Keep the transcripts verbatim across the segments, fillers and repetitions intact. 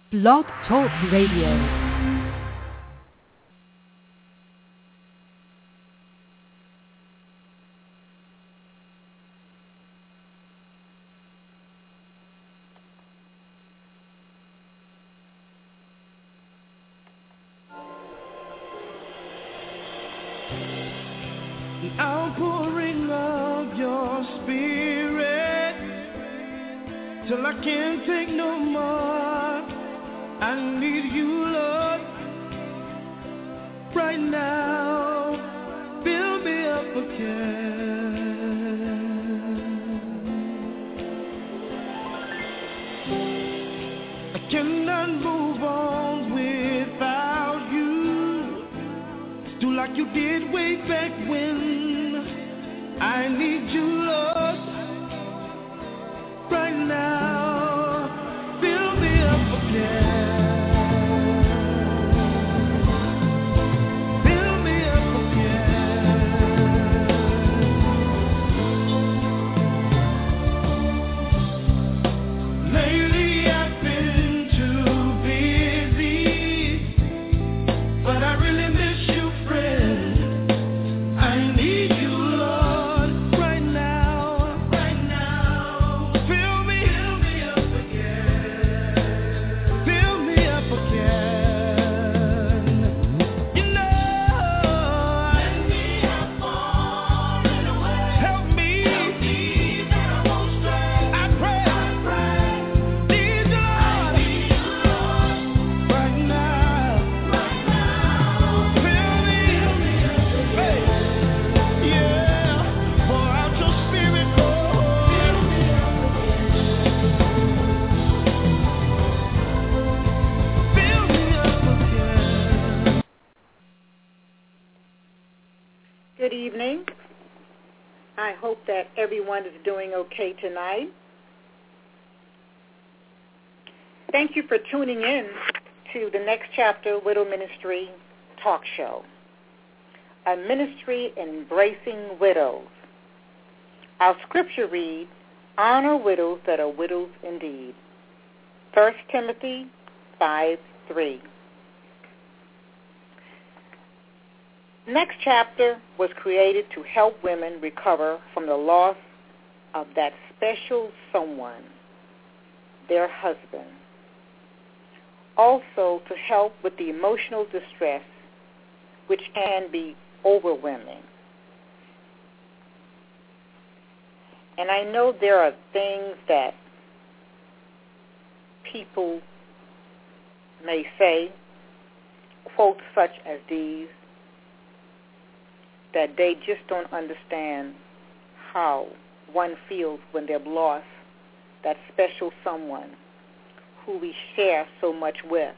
Blog Talk Radio. Outpouring of your spirit till I can't take no more. I need you, Lord, right now. Fill me up again. I cannot move on without you. Do like you did way back when. I need you, Lord, right now. Fill me up again. Fill me up again. Lately I've been too busy, but I really miss you, friend. I need you. Good evening. I hope that everyone is doing okay tonight. Thank you for tuning in to the Next Chapter Widow Ministry talk show, a ministry embracing widows. Our scripture reads, honor widows that are widows indeed. First Timothy five three. Next Chapter was created to help women recover from the loss of that special someone, their husband. Also to help with the emotional distress, which can be overwhelming. And I know there are things that people may say, quotes such as these, that they just don't understand how one feels when they've lost that special someone who we share so much with.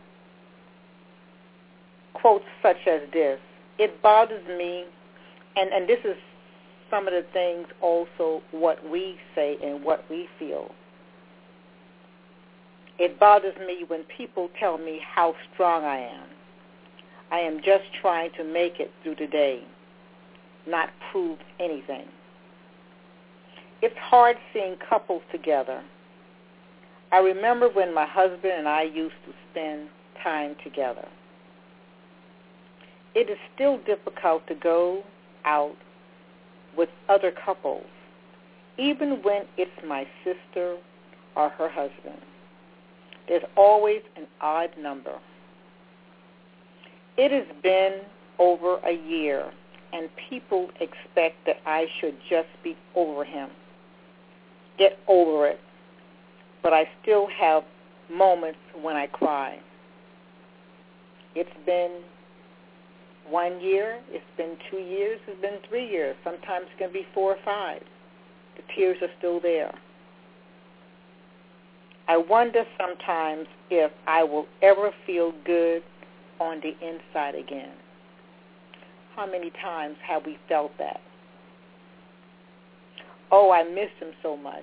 Quotes such as this, it bothers me, and, and this is some of the things also what we say and what we feel. It bothers me when people tell me how strong I am. I am just trying to make it through the day, not prove anything. It's hard seeing couples together. I remember when my husband and I used to spend time together. It is still difficult to go out with other couples, even when it's my sister or her husband. There's always an odd number. It has been over a year, and people expect that I should just be over him, get over it, but I still have moments when I cry. It's been one year, it's been two years, it's been three years. Sometimes it can be four or five. The tears are still there. I wonder sometimes if I will ever feel good on the inside again. How many times have we felt that? Oh, I miss him so much.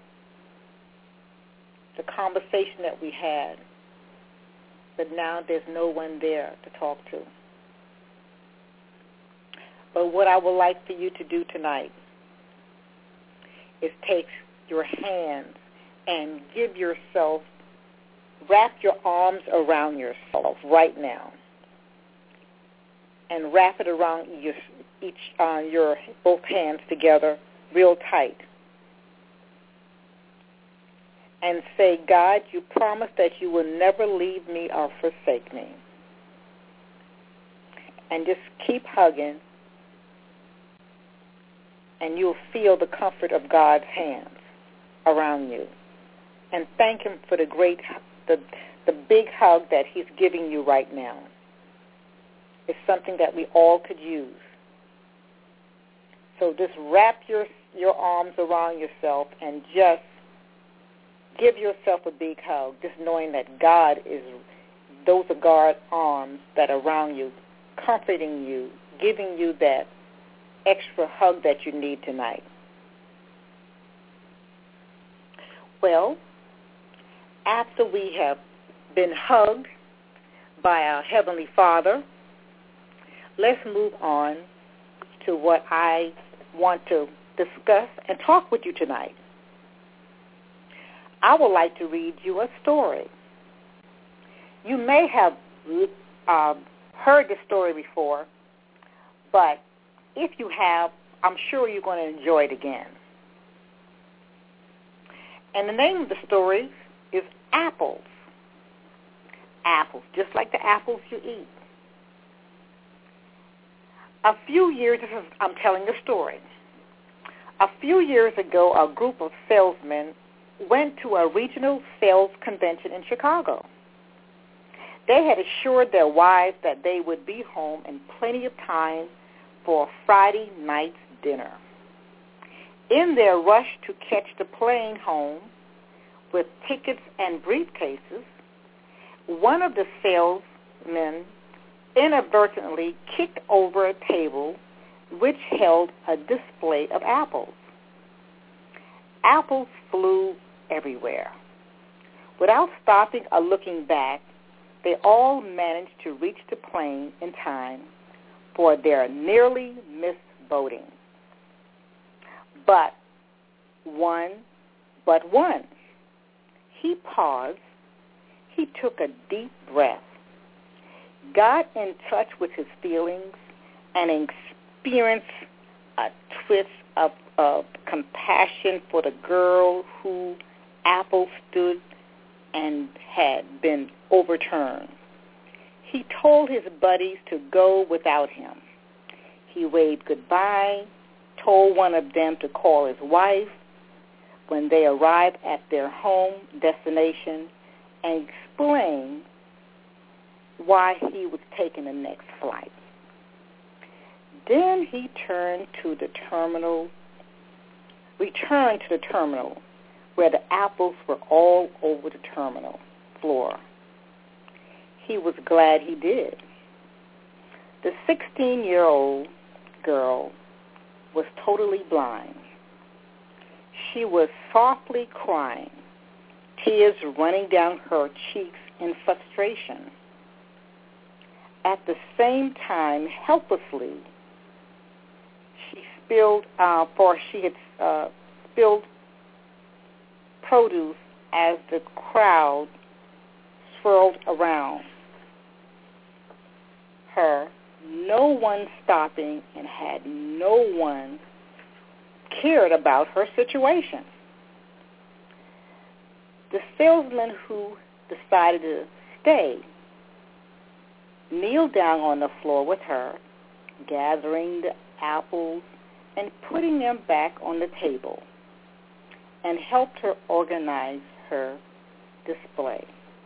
The conversation that we had, but now there's no one there to talk to. But what I would like for you to do tonight is take your hands and give yourself wrap your arms around yourself right now, and wrap it around your, each uh, your both hands together real tight. And say, God, you promised that you will never leave me or forsake me. And just keep hugging, and you'll feel the comfort of God's hands around you. And thank him for the great, the, the big hug that he's giving you right now. It's something that we all could use. So just wrap your your arms around yourself and just give yourself a big hug, just knowing that God is, those are God's arms that are around you, comforting you, giving you that extra hug that you need tonight. Well, after we have been hugged by our Heavenly Father, let's move on to what I want to discuss and talk with you tonight. I would like to read you a story. You may have uh, heard this story before, but if you have, I'm sure you're going to enjoy it again. And the name of the story is Apples. Apples, just like the apples you eat. A few years, I'm telling a story. A few years ago, a group of salesmen went to a regional sales convention in Chicago. They had assured their wives that they would be home in plenty of time for a Friday night's dinner. In their rush to catch the plane home with tickets and briefcases, one of the salesmen inadvertently kicked over a table which held a display of apples. Apples flew everywhere. Without stopping or looking back, they all managed to reach the plane in time for their nearly missed boarding. But one, but one. He paused. He took a deep breath, got in touch with his feelings, and experienced a twist of, of compassion for the girl who Apple stood and had been overturned. He told his buddies to go without him. He waved goodbye, told one of them to call his wife when they arrived at their home destination, and explained why he was taking the next flight. Then he turned to the terminal, returned to the terminal where the apples were all over the terminal floor. He was glad he did. The sixteen-year-old girl was totally blind. She was softly crying, tears running down her cheeks in frustration. At the same time, helplessly, she spilled, uh, for she had uh, spilled produce as the crowd swirled around her, no one stopping and had no one cared about her situation. The salesman who decided to stay kneeled down on the floor with her, gathering the apples and putting them back on the table, and helped her organize her display.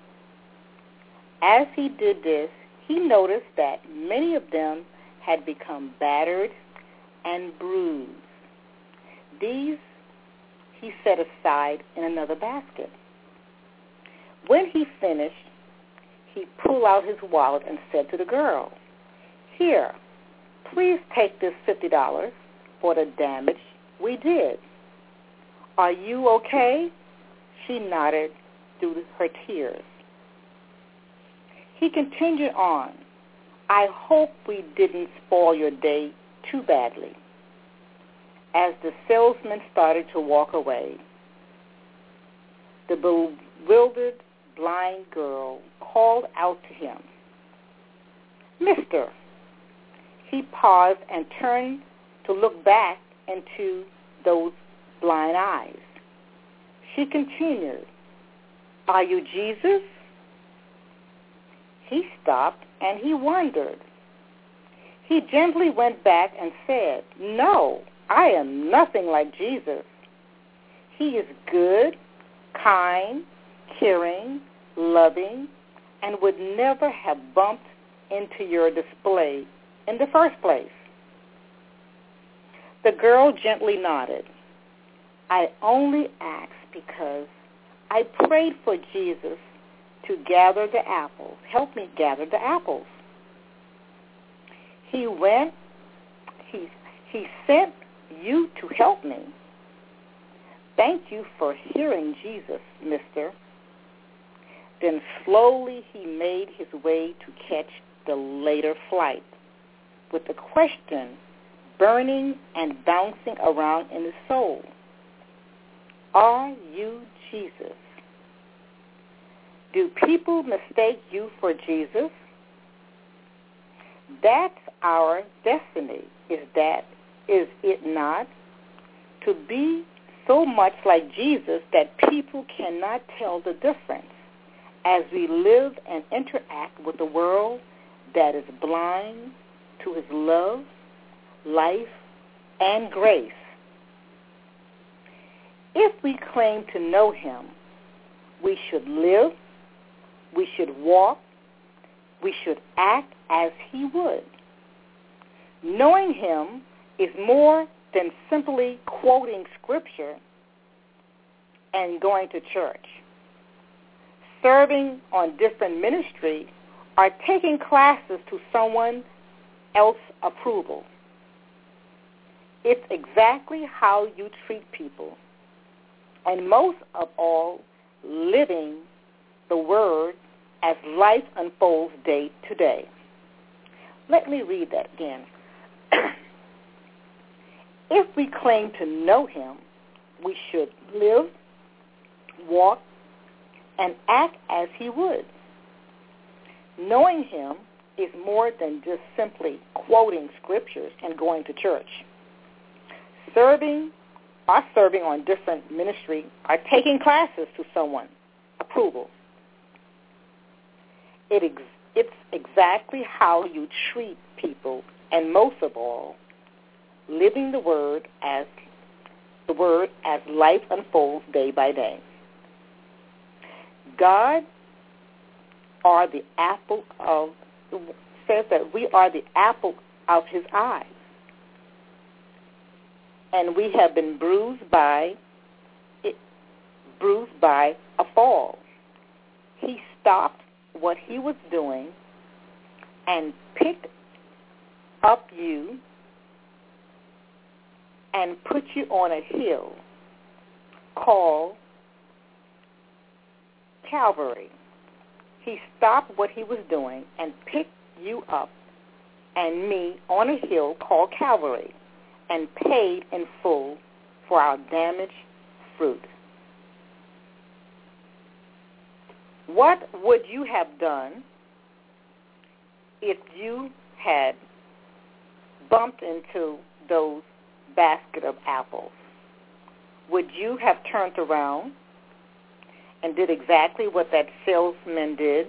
As he did this, he noticed that many of them had become battered and bruised. These he set aside in another basket. When he finished, he pulled out his wallet and said to the girl, "Here, please take this fifty dollars for the damage we did. Are you okay?" She nodded through her tears. He continued on, "I hope we didn't spoil your day too badly." As the salesman started to walk away, the bewildered blind girl called out to him, "Mister." He paused and turned to look back into those blind eyes. She continued, "Are you Jesus?" He stopped and he wondered. He gently went back and said, "No, I am nothing like Jesus. He is good, kind, caring, loving, and would never have bumped into your display in the first place." The girl gently nodded. "I only asked because I prayed for Jesus to gather the apples. Help me gather the apples. He went, he, he sent you to help me. Thank you for hearing Jesus, mister." Then slowly he made his way to catch the later flight, with the question burning and bouncing around in his soul. Are you Jesus? Do people mistake you for Jesus? That's our destiny, is that, is it not? To be so much like Jesus that people cannot tell the difference as we live and interact with a world that is blind to his love, life, and grace. If we claim to know him, we should live, we should walk, we should act as he would. Knowing him is more than simply quoting scripture and going to church. Serving on different ministry or taking classes to someone else's approval. It's exactly how you treat people, and most of all, living the word as life unfolds day to day. Let me read that again. If we claim to know him, we should live, walk, and act as he would. Knowing him is more than just simply quoting scriptures and going to church. Serving or serving on different ministry or taking classes to someone approval. It ex- it's exactly how you treat people, and most of all, living the word as the word as life unfolds day by day. God are the apple of says that we are the apple of his eye, and we have been bruised by it, bruised by a fall. He stopped what he was doing and picked up you and put you on a hill called Calvary. He stopped what he was doing and picked you up and me on a hill called Calvary and paid in full for our damaged fruit. What would you have done if you had bumped into those basket of apples? Would you have turned around and did exactly what that salesman did?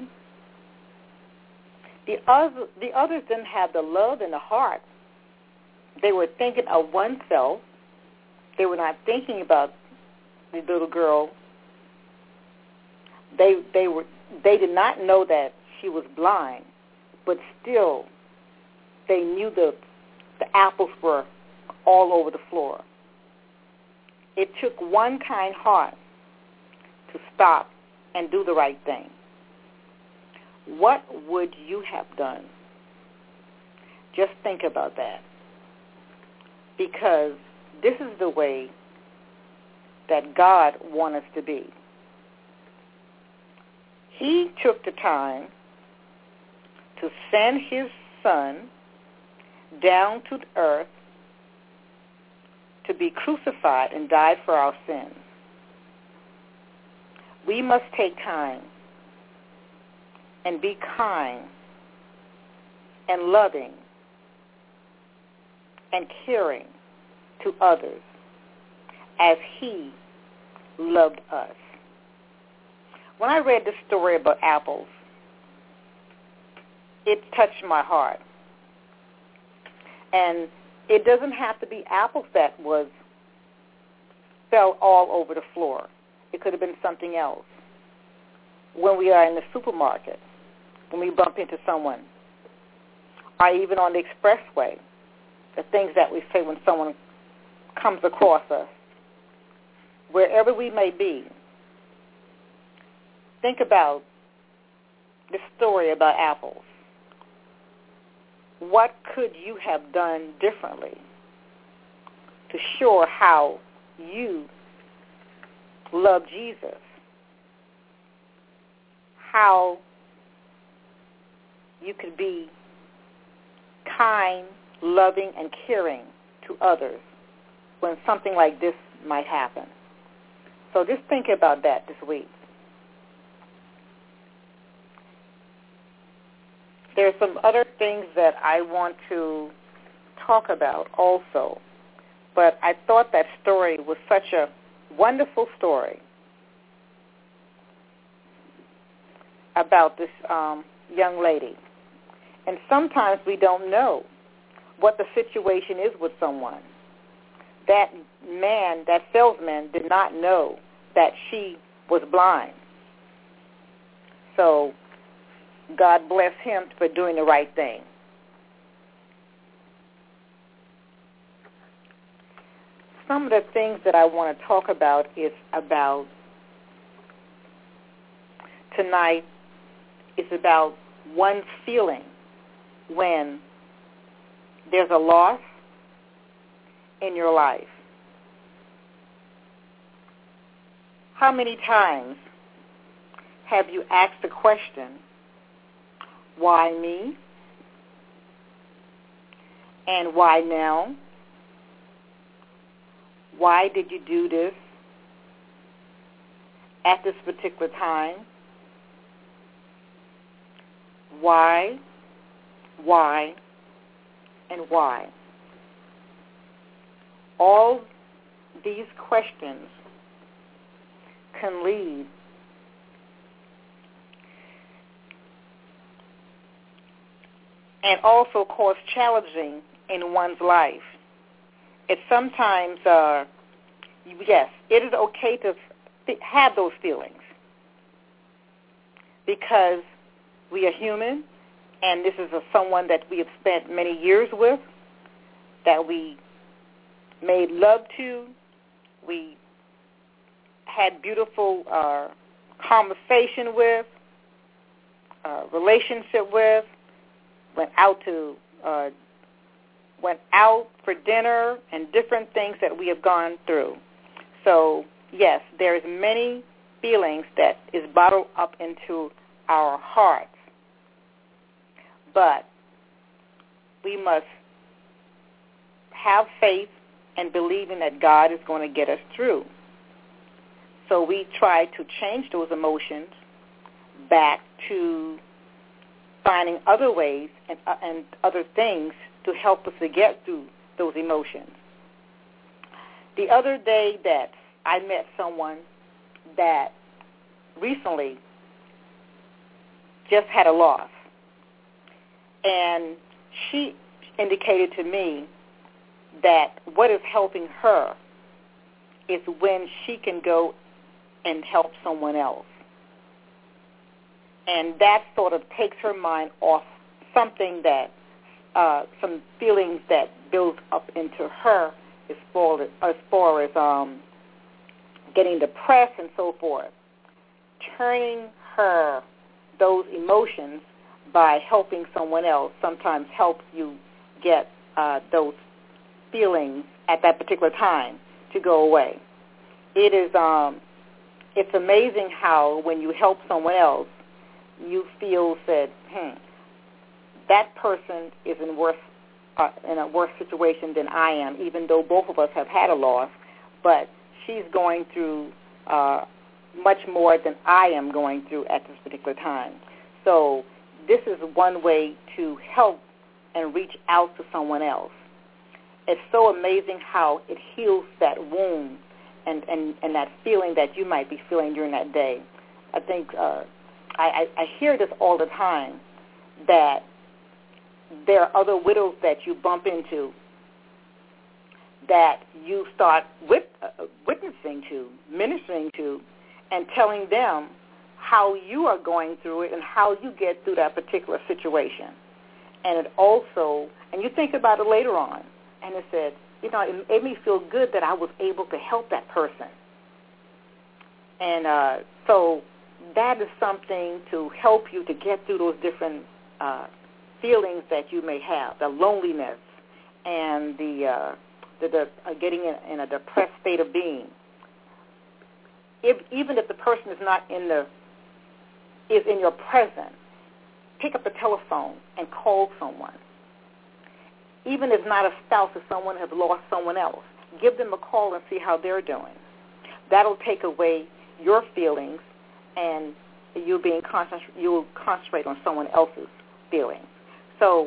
The other, the others didn't have the love in the heart. They were thinking of oneself. They were not thinking about the little girl. They they were they did not know that she was blind, but still they knew the the apples were all over the floor. It took one kind heart to stop and do the right thing. What would you have done? Just think about that. Because this is the way that God wants us to be. He took the time to send his son down to the earth to be crucified and died for our sins. We must take time and be kind and loving and caring to others as he loved us. When I read this story about apples, it touched my heart. And it doesn't have to be apples that was fell all over the floor. It could have been something else. When we are in the supermarket, when we bump into someone, or even on the expressway, the things that we say when someone comes across us, wherever we may be, think about the story about apples. What could you have done differently to show how you love Jesus? How you could be kind, loving, and caring to others when something like this might happen. So just think about that this week. There are some other things that I want to talk about also, but I thought that story was such a wonderful story about this um, young lady. And sometimes we don't know what the situation is with someone. That man, that salesman, did not know that she was blind. So God bless him for doing the right thing. Some of the things that I want to talk about is about tonight is about one's feeling when there's a loss in your life. How many times have you asked the question, why me? And why now? Why did you do this at this particular time? Why, why, and why? All these questions can lead and also cause challenging in one's life. It's sometimes, uh, yes, it is okay to th- have those feelings because we are human, and this is a, someone that we have spent many years with, that we made love to, we had beautiful uh, conversation with, uh, relationship with, went out to uh, went out for dinner, and different things that we have gone through. So yes, there's many feelings that is bottled up into our hearts, but we must have faith and believing that God is going to get us through. So we try to change those emotions back to finding other ways and, uh, and other things to help us to get through those emotions. The other day that I met someone that recently just had a loss, and she indicated to me that what is helping her is when she can go and help someone else. And that sort of takes her mind off something that, uh, some feelings that build up into her as far as, as, far as um, getting depressed and so forth. Turning her, those emotions, by helping someone else sometimes helps you get uh, those feelings at that particular time to go away. It is, um, it's amazing how when you help someone else, you feel that, hmm, that person is in worse uh, in a worse situation than I am, even though both of us have had a loss, but she's going through uh, much more than I am going through at this particular time. So this is one way to help and reach out to someone else. It's so amazing how it heals that wound and, and, and that feeling that you might be feeling during that day. I think uh, I, I, I hear this all the time, that there are other widows that you bump into that you start wit- uh, witnessing to, ministering to, and telling them how you are going through it and how you get through that particular situation. And it also, and you think about it later on, and it said, you know, it made me feel good that I was able to help that person. And uh, so that is something to help you to get through those different uh, feelings that you may have, the loneliness and the, uh, the, the uh, getting in, in a depressed state of being. If, even if the person is not in the, is in your presence, pick up the telephone and call someone. Even if not a spouse, if someone has lost someone else, give them a call and see how they're doing. That'll take away your feelings, and you'll being concentrate, you'll concentrate on someone else's feelings. So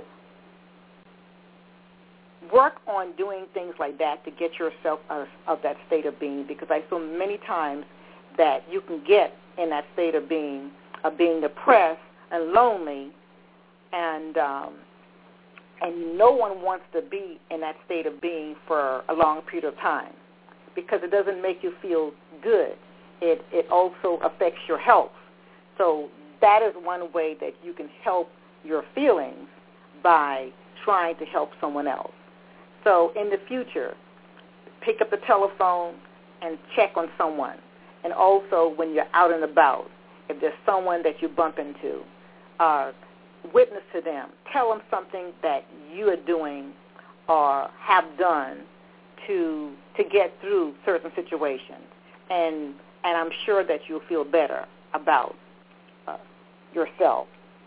work on doing things like that to get yourself out of, of that state of being, because I feel many times that you can get in that state of being, of being depressed and lonely, and um, and no one wants to be in that state of being for a long period of time, because it doesn't make you feel good. It it also affects your health. So that is one way that you can help your feelings, by trying to help someone else. So in the future, pick up the telephone and check on someone. And also when you're out and about, if there's someone that you bump into, uh, witness to them. Tell them something that you are doing or have done to to get through certain situations. And and I'm sure that you'll feel better about uh, yourself.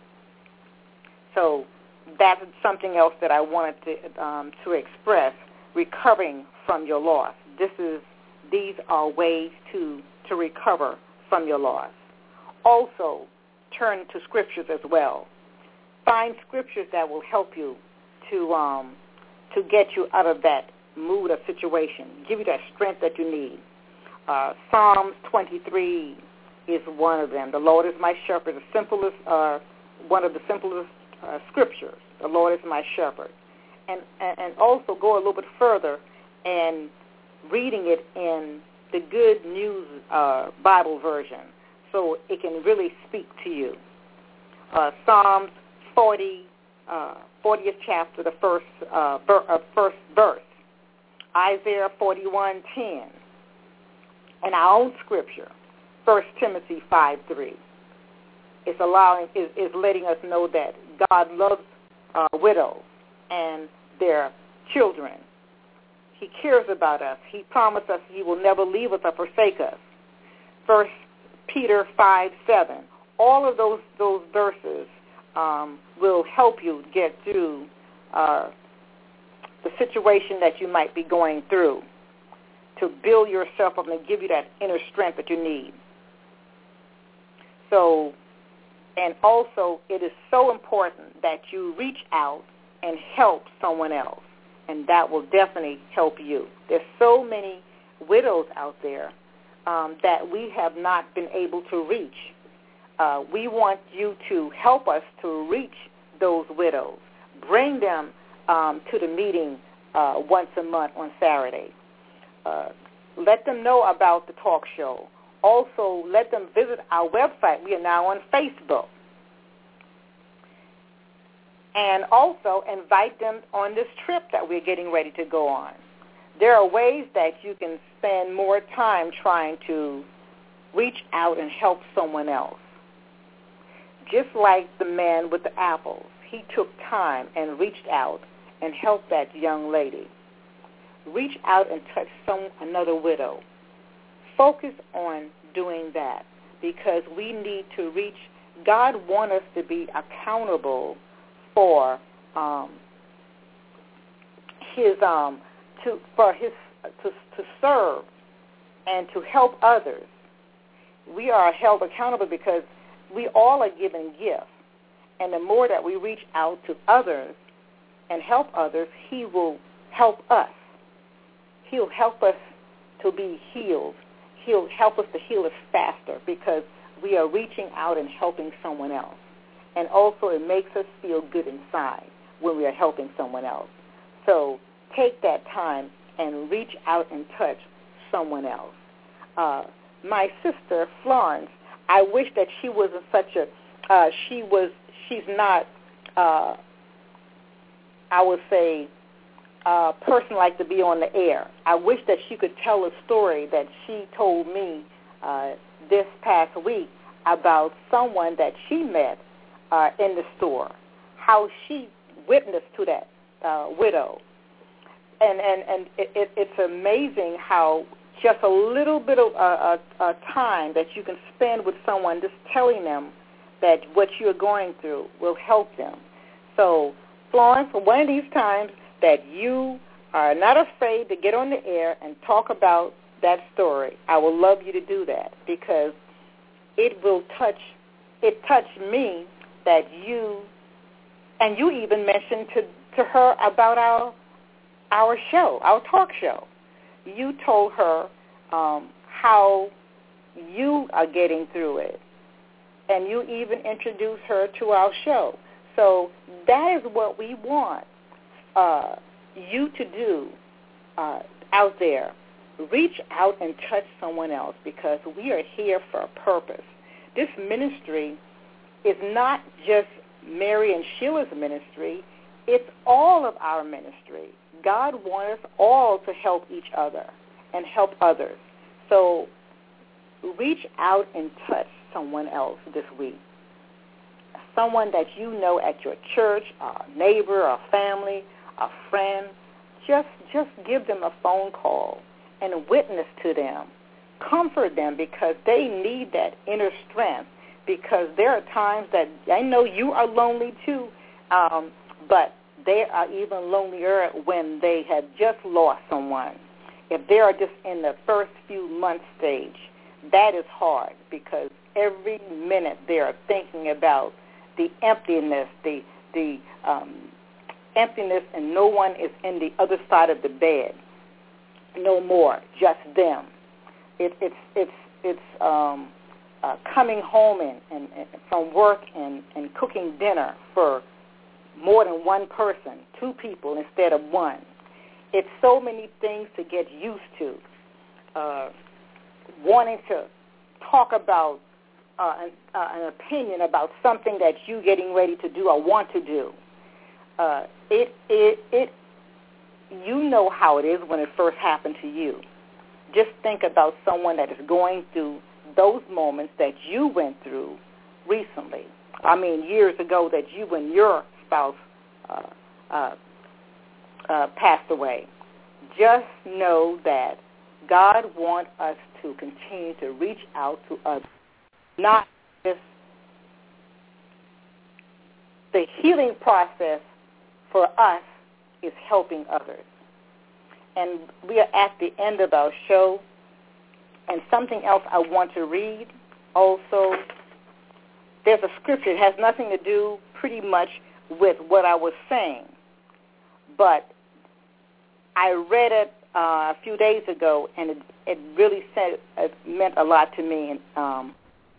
So that's something else that I wanted to um, to express, recovering from your loss. This is these are ways to, to recover from your loss. Also, turn to scriptures as well. Find scriptures that will help you to um, to get you out of that mood or situation, give you that strength that you need. Uh, Psalms twenty-three is one of them. The Lord is my shepherd, the simplest, uh, one of the simplest uh, scriptures. The Lord is my shepherd. And, and, and also go a little bit further and reading it in the Good News uh, Bible version, so it can really speak to you. Uh, Psalms forty, uh, fortieth chapter, the first, uh, ver- uh, first verse. Isaiah forty-one ten. And our own scripture, First Timothy five three. It's allowing, is, is letting us know that God loves uh, widows and their children. He cares about us. He promised us he will never leave us or forsake us. First Peter five seven. All of those those verses um, will help you get through uh, the situation that you might be going through, to build yourself up and give you that inner strength that you need. So, and also it is so important that you reach out and help someone else, and that will definitely help you. There's so many widows out there um, that we have not been able to reach. Uh, we want you to help us to reach those widows. Bring them um, to the meeting uh, once a month on Saturday. Uh, let them know about the talk show. Also, let them visit our website. We are now on Facebook. And also invite them on this trip that we're getting ready to go on. There are ways that you can spend more time trying to reach out and help someone else. Just like the man with the apples, he took time and reached out and helped that young lady. Reach out and touch some another widow. Focus on doing that, because we need to reach. God wants us to be accountable for um, his um, to for his to to serve and to help others. We are held accountable because we all are given gifts. And the more that we reach out to others and help others, he will help us. He'll help us to be healed. He'll help us to heal us faster because we are reaching out and helping someone else. And also it makes us feel good inside when we are helping someone else. So take that time and reach out and touch someone else. Uh, my sister, Florence, I wish that she wasn't such a, uh, she was, she's not, uh, I would say, a person like to be on the air. I wish that she could tell a story that she told me uh, this past week about someone that she met uh, in the store, how she witnessed to that uh, widow. And, and, and it, it, it's amazing how just a little bit of uh, a, a time that you can spend with someone just telling them that what you're going through will help them. So, Florence, for one of these times that you are not afraid to get on the air and talk about that story, I would love you to do that because it will touch, it touched me that you, and you even mentioned to, to her about our our show, our talk show. You told her um, how you are getting through it, and you even introduced her to our show. So that is what we want uh, you to do uh, out there. Reach out and touch someone else because we are here for a purpose. This ministry is not just Mary and Sheila's ministry. It's all of our ministry. God wants us all to help each other and help others. So reach out and touch someone else this week. Someone that you know at your church, a neighbor, a family, a friend. Just, just give them a phone call and witness to them. Comfort them because they need that inner strength because there are times that I know you are lonely too, um, but they are even lonelier when they have just lost someone. If they are just in the first few months stage, that is hard because every minute they are thinking about the emptiness, the the um, emptiness, and no one is in the other side of the bed. No more, just them. It, it's it's it's um, uh, coming home and, and, and from work and, and cooking dinner for more than one person, two people instead of one. It's so many things to get used to. Uh, wanting to talk about uh, an, uh, an opinion about something that you're getting ready to do or want to do. Uh, it, it, it, you know how it is when it first happened to you. Just think about someone that is going through those moments that you went through recently. I mean, years ago that you and your spouse uh, uh, uh, passed away. Just know that God wants us to continue to reach out to others, not just the healing process for us is helping others. And we are at the end of our show, and something else I want to read also. There's a scripture. It has nothing to do pretty much with what I was saying, but I read it uh, a few days ago, and it, it really said it meant a lot to me. And, um,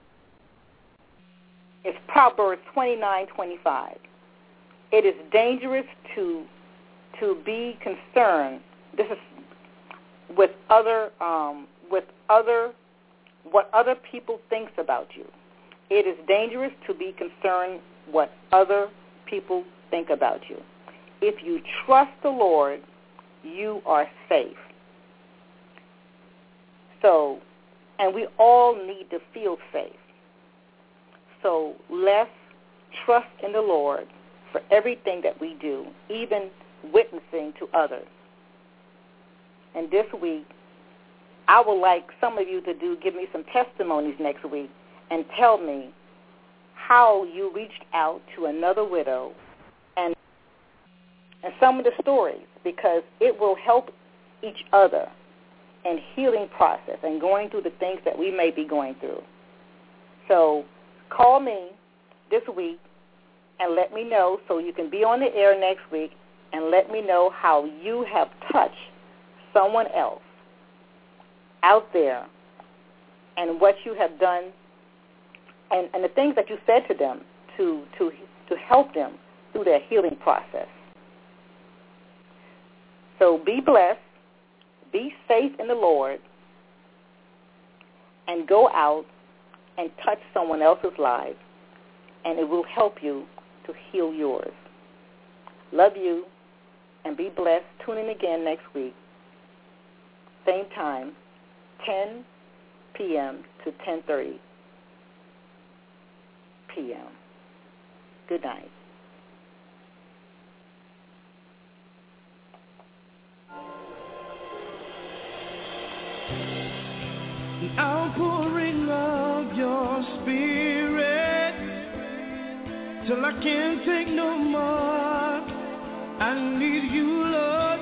it's Proverbs twenty-nine twenty-five. It is dangerous to to be concerned. This is with other um, with other what other people thinks about you. It is dangerous to be concerned what other people think about you. If you trust the Lord, you are safe. So, and we all need to feel safe. So let's trust in the Lord for everything that we do, even witnessing to others. And this week, I would like some of you to do give me some testimonies next week and tell me how you reached out to another widow and and some of the stories, because it will help each other in healing process and going through the things that we may be going through. So call me this week and let me know so you can be on the air next week and let me know how you have touched someone else out there and what you have done and, and the things that you said to them to, to, to help them through their healing process. So be blessed, be safe in the Lord, and go out and touch someone else's life, and it will help you to heal yours. Love you, and be blessed. Tune in again next week. Same time, ten p.m. to ten thirty p.m. Good night. Outpouring of your spirit till I can't take no more. I need you, Lord,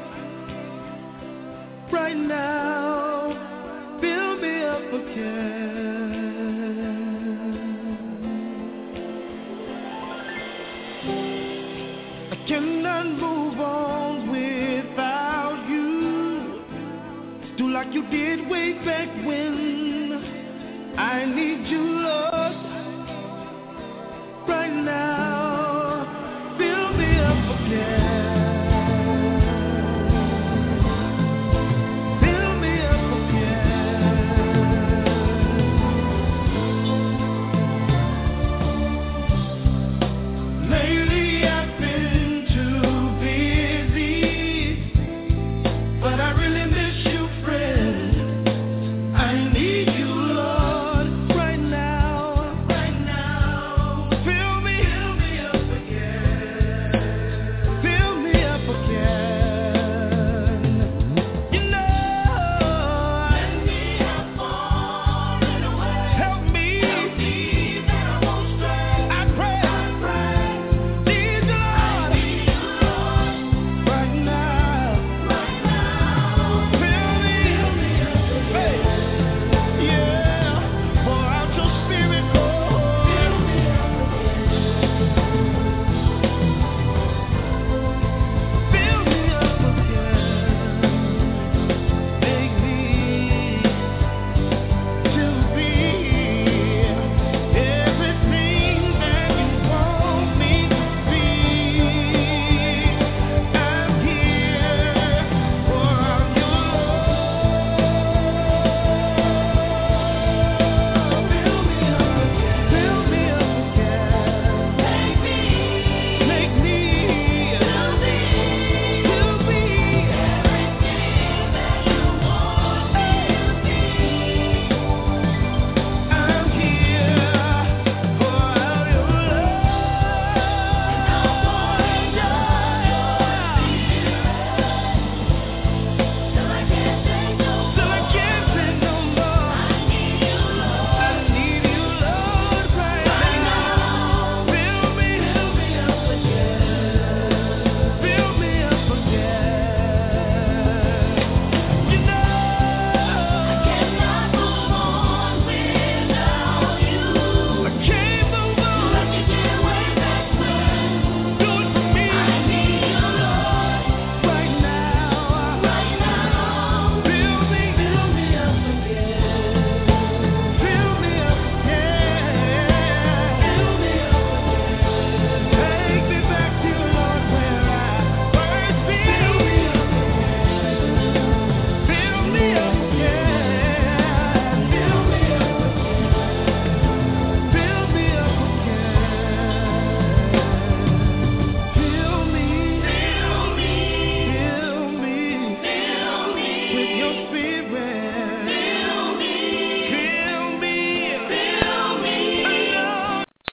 right now. Fill me up again. I cannot move on without you. Do like you did way back when. I need you, Lord, right now. Fill me up again.